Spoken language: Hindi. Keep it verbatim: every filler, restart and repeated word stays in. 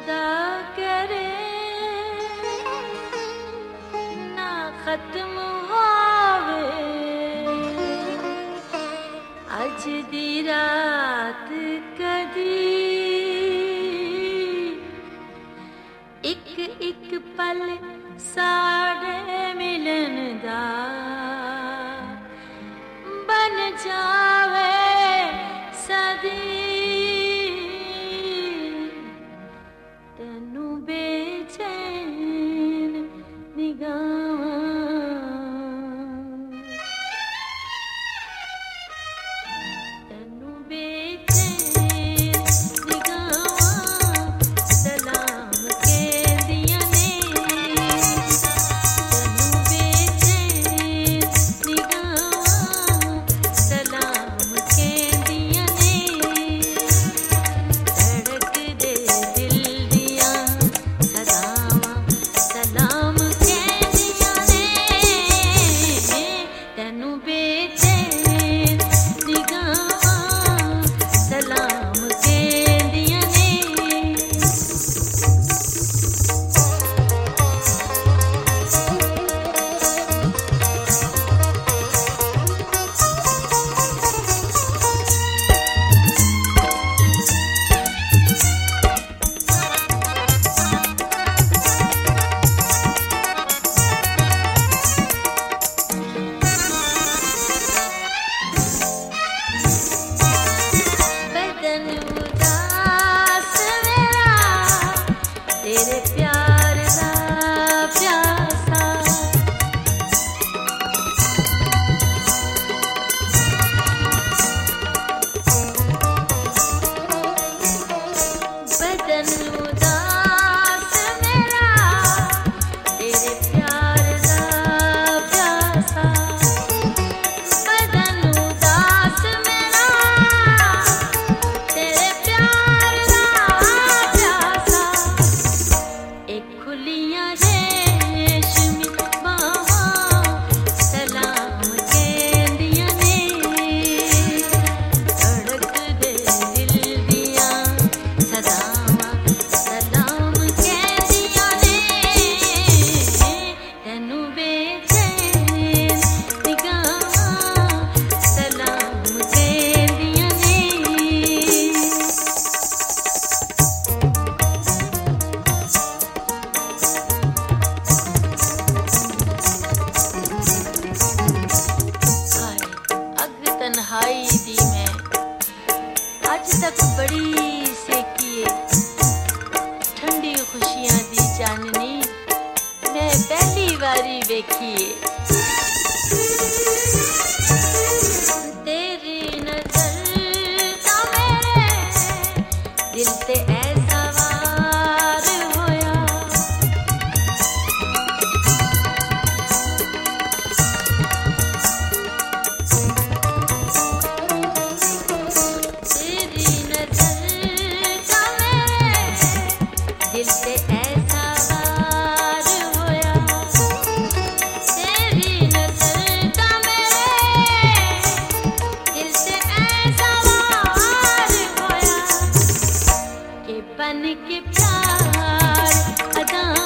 सदा करे ना खत्म होवे अज दी रात कदी एक एक पल साड़े मिलन दा बन जावे सदी तेनू बेचैन निगाहां तेनू बेचैन निगाहां सलाम कहदियां ने तेनू बेचैन निगाहां सलाम कहदियां ने धड़क दे दिल दियां सदावां सलाम कहदियां ने तेनू बेचैन निगाहां सलाम कहदियां ने बदन उदास मेरा तेरे प्यार दा प्यासा बदन उदास मेरा तेरे प्यार दा प्यासा बदन उदास मेरा तेरे प्यार दा प्यासा एक खुलियां रेशमी बाहां सलाम कहदियां ने धड़क दे दिल दियां सदावां सलाम कहदियां ने तेनू बेचैन निगाहां सलाम कहदियां ने हाय अग तन्हाई दी मैं अज तक बड़ी सेकीए ठंडी खुशियां दी चाननी मैं पहली बारी वेखीए तेरी नजर दा मेरे दिल ते ऐसा वार होया तेरी नजर दा मेरे दिल ते ऐसा वार होया तेरी नजर दा मेरे दिल ते ऐसा वार होया कि बन के प्यार अदा